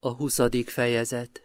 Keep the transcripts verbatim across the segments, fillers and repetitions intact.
A huszadik fejezet.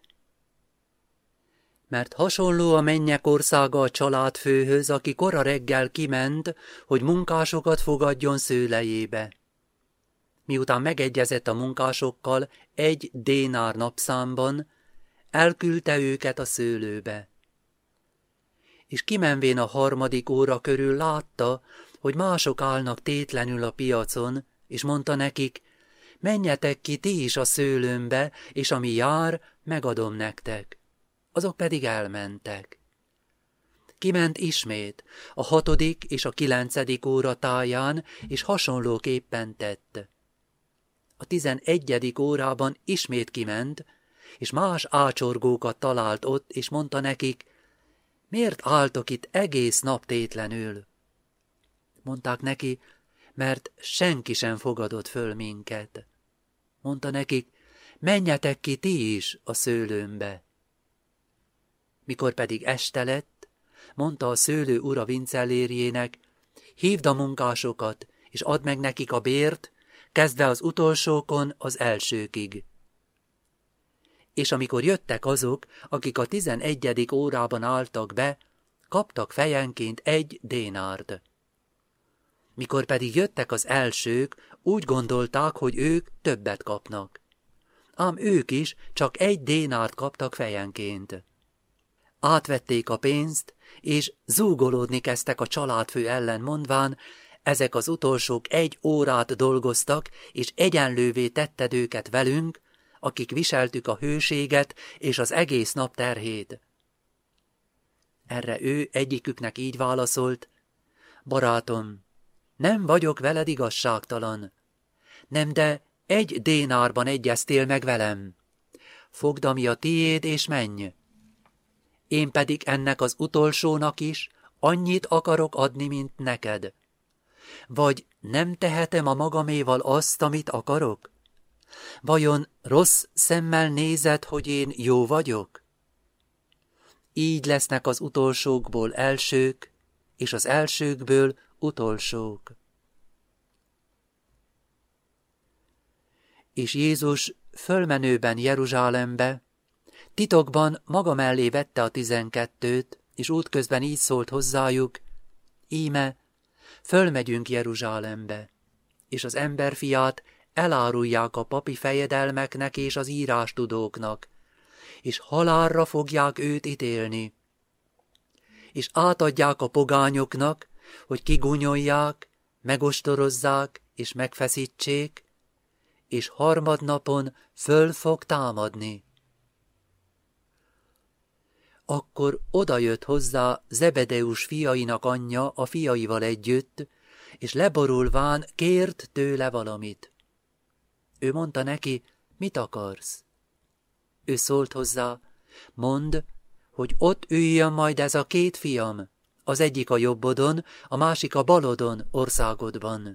Mert hasonló a mennyek országa a családfőhöz, aki kora reggel kiment, hogy munkásokat fogadjon szőlejébe. Miután megegyezett a munkásokkal egy dénár napszámban, elküldte őket a szőlőbe. És kimenvén a harmadik óra körül látta, hogy mások állnak tétlenül a piacon, és mondta nekik: menjetek ki ti is a szőlőmbe, és ami jár, megadom nektek. Azok pedig elmentek. Kiment ismét, a hatodik és a kilencedik óra táján, és hasonlóképpen tett. A tizenegyedik órában ismét kiment, és más ácsorgókat talált ott, és mondta nekik: miért álltok itt egész nap tétlenül? Mondták neki: mert senki sem fogadott föl minket. Mondta nekik: menjetek ki ti is a szőlőmbe. Mikor pedig este lett, mondta a szőlő ura vincellérjének: hívd a munkásokat, és add meg nekik a bért, kezdve az utolsókon az elsőkig. És amikor jöttek azok, akik a tizenegyedik órában álltak be, kaptak fejenként egy dénárt. Mikor pedig jöttek az elsők, úgy gondolták, hogy ők többet kapnak. Ám ők is csak egy dénárt kaptak fejenként. Átvették a pénzt, és zúgolódni kezdtek a családfő ellen, mondván: ezek az utolsók egy órát dolgoztak, és egyenlővé tetted őket velünk, akik viseltük a hőséget és az egész nap terhét. Erre ő egyiküknek így válaszolt: barátom, nem vagyok veled igazságtalan. Nem, de egy dénárban egyeztél meg velem. Fogd, ami a tiéd, és menj. Én pedig ennek az utolsónak is annyit akarok adni, mint neked. Vagy nem tehetem a magaméval azt, amit akarok? Vajon rossz szemmel nézed, hogy én jó vagyok? Így lesznek az utolsókból elsők, és az elsőkből utolsók. És Jézus fölmenőben Jeruzsálembe, titokban maga mellé vette a tizenkettőt, és útközben így szólt hozzájuk: íme, fölmegyünk Jeruzsálembe, és az emberfiát elárulják a papi fejedelmeknek és az írástudóknak, és halálra fogják őt ítélni, és átadják a pogányoknak, hogy kigúnyolják, megostorozzák és megfeszítsék, és harmadnapon föl fog támadni. Akkor odajött hozzá Zebedeus fiainak anyja a fiaival együtt, és leborulván kért tőle valamit. Ő mondta neki: mit akarsz? Ő szólt hozzá: mondd, hogy ott üljön majd ez a két fiam, az egyik a jobbodon, a másik a balodon országodban.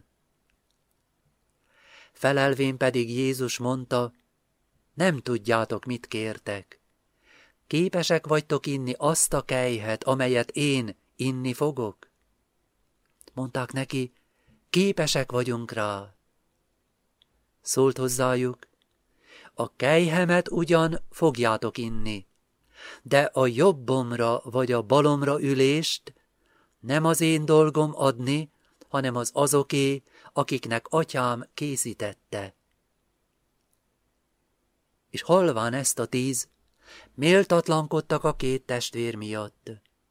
Felelvén pedig Jézus mondta: nem tudjátok, mit kértek. Képesek vagytok inni azt a kelyhet, amelyet én inni fogok? Mondták neki: képesek vagyunk rá. Szólt hozzájuk: a kelyhemet ugyan fogjátok inni, de a jobbomra vagy a balomra ülést nem az én dolgom adni, hanem az azoké, akiknek atyám készítette. És hallván ezt a tíz, méltatlankodtak a két testvér miatt.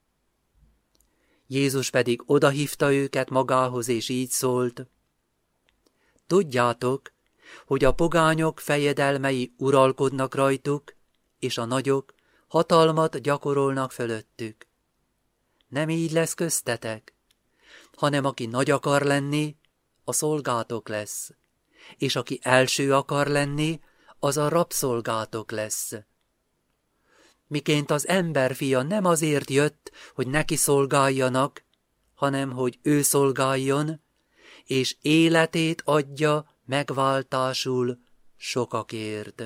Jézus pedig odahívta őket magához, és így szólt: tudjátok, hogy a pogányok fejedelmei uralkodnak rajtuk, és a nagyok hatalmat gyakorolnak fölöttük. Nem így lesz köztetek, hanem aki nagy akar lenni, a szolgátok lesz, és aki első akar lenni, az a rabszolgátok lesz. Miként az emberfia nem azért jött, hogy neki szolgáljanak, hanem hogy ő szolgáljon, és életét adja megváltásul sokakért.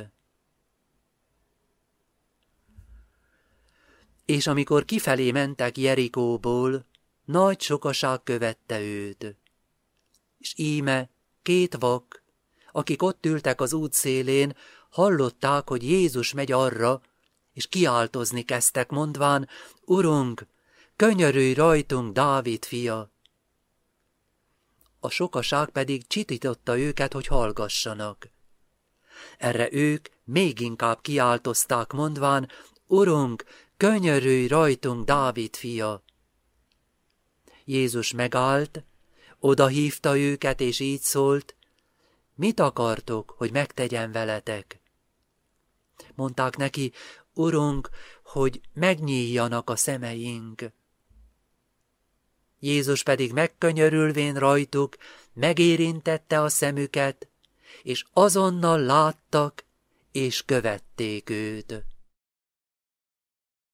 És amikor kifelé mentek Jerikóból, nagy sokaság követte őt. És íme két vak, akik ott ültek az út szélén, hallották, hogy Jézus megy arra, és kiáltozni kezdtek, mondván, Urunk, könyörülj rajtunk, Dávid fia! A sokaság pedig csitította őket, hogy hallgassanak. Erre ők még inkább kiáltozták, mondván, Urunk, könyörülj rajtunk, Dávid fia! Jézus megállt, odahívta őket, és így szólt, mit akartok, hogy megtegyen veletek? Mondták neki, Urunk, hogy megnyíljanak a szemeink. Jézus pedig megkönyörülvén rajtuk, megérintette a szemüket, és azonnal láttak, és követték őt.